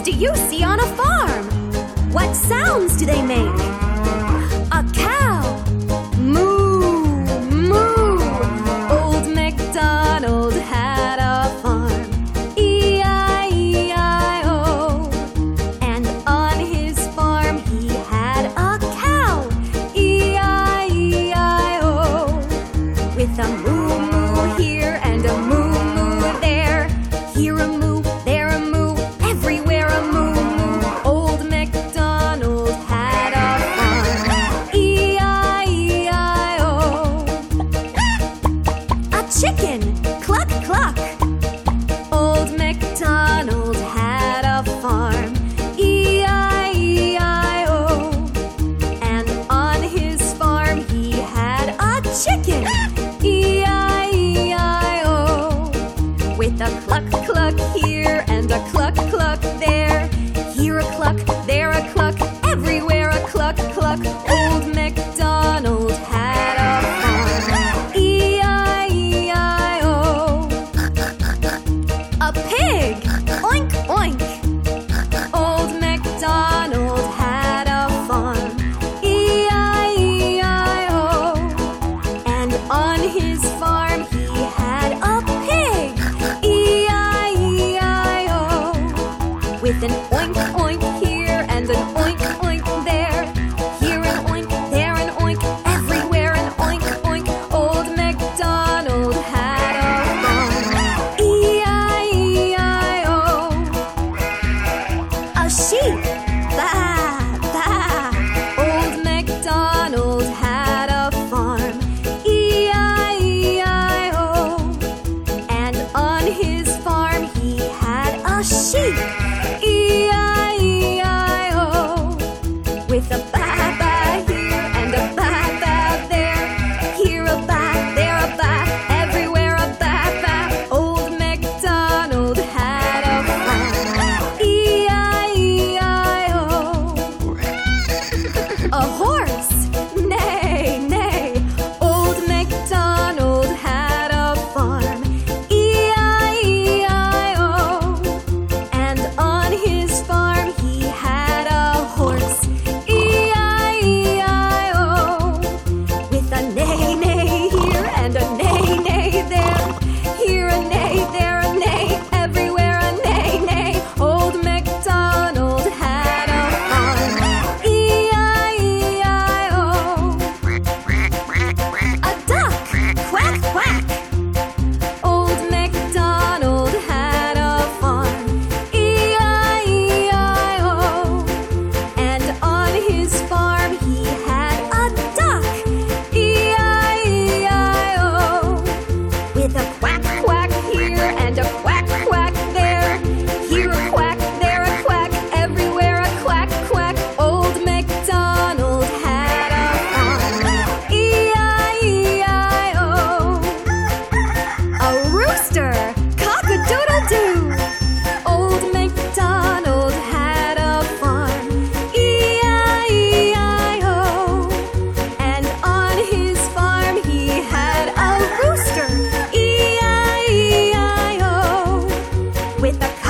do you see on a farm? What sounds do they make? A cow. Moo, moo. Old MacDonald had a farm. E-I-E-I-O. And on his farm he had a cow. E-I-E-I-O. With a moo, moo here and a moo, moo there. Here a moo, there a moo, everywhere a moo, moo. Old MacDonald had a farm. E-I-E-I-O. A chicken, cluck, cluck. Old MacDonald had a farm. E-I-E-I-O. And on his farm he had a chicken. E-I-E-I-O. With a cluck, cluck here and a cluck, cluck there. Here a cluck, there a cluck, everywhere a cluck, cluck. Old MacDonald had a farm. E-I-E-I-O. A pig, oink, oink. Old MacDonald had a farm. E-I-E-I-O. And on his farm he had a pig. E-I-E-I-O. With an oink, oink here and an oink, oink there. Here an oink, there an oink, everywhere an oink, oink. Old MacDonald had a farm. E-I-E-I-O. A sheep, baa, baa. Old MacDonald had a farm. E-I-E-I-O. And on his farm he had a sheep. E-I-E-I-O. With a baa, baa here and a baa, baa there. Here a baa, there a baa, everywhere a baa, baa. Old MacDonald had a farm. E-I-E-I-O. A horse, neigh, neigh. Old MacDonald had a farm. E-I-E-I-O. And on his farm he had a horse. E-I-E-I-O. With a neigh, neigh here and a neigh, neigh there. Here a neigh, there a neigh, everywhere a neigh, neigh. Old MacDonald had a farm. E-I-E-I-O. A duck, quack, quack. Old MacDonald had a farm. E-I-E-I-O. And on his farm he had a duck. E-I-E-I-O. With a quack, quack here and a quack, quack there. Here a quack, there a quack, everywhere a quack, quack. Old MacDonald had a farm. E-I-E-I-O. A rooster, cock-a-doodle-doo. Old MacDonald had a farm. E-I-E-I-O. And on his farm he had a rooster. E-I-E-I-O. With a